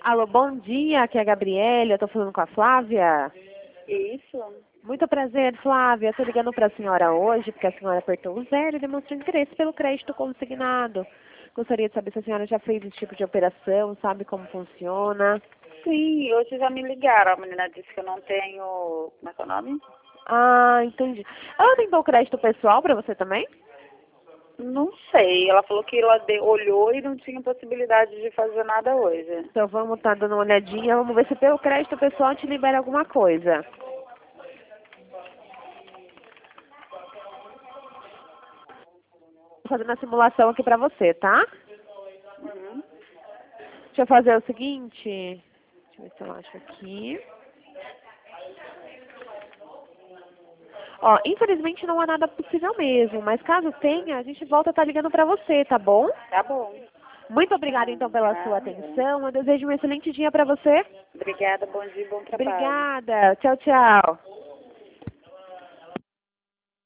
Alô, bom dia, aqui é a Gabriela, eu tô falando com a Flávia. Isso. Muito prazer, Flávia. Eu tô ligando para a senhora hoje, porque a senhora apertou o 0 e demonstrou interesse pelo crédito consignado. Gostaria de saber se a senhora já fez esse tipo de operação, sabe como funciona. Sim, hoje já me ligaram. A menina disse que eu não tenho. Como é que é o nome? Ah, entendi. Ela tentou crédito pessoal para você também? Não sei. Ela falou que ela olhou e não tinha possibilidade de fazer nada hoje. Então vamos estar dando uma olhadinha, vamos ver se pelo crédito pessoal te libera alguma coisa. Tô fazendo a simulação aqui para você, tá? Uhum. Deixa eu fazer o seguinte. Deixa eu ver se eu acho aqui. Ó, infelizmente não há nada possível mesmo, mas caso tenha, a gente volta a estar ligando para você, tá bom? Tá bom. Muito obrigada então pela sua Nada. atenção. Eu desejo um excelente dia para você. Obrigada, bom dia, bom trabalho. Obrigada. Tchau, tchau.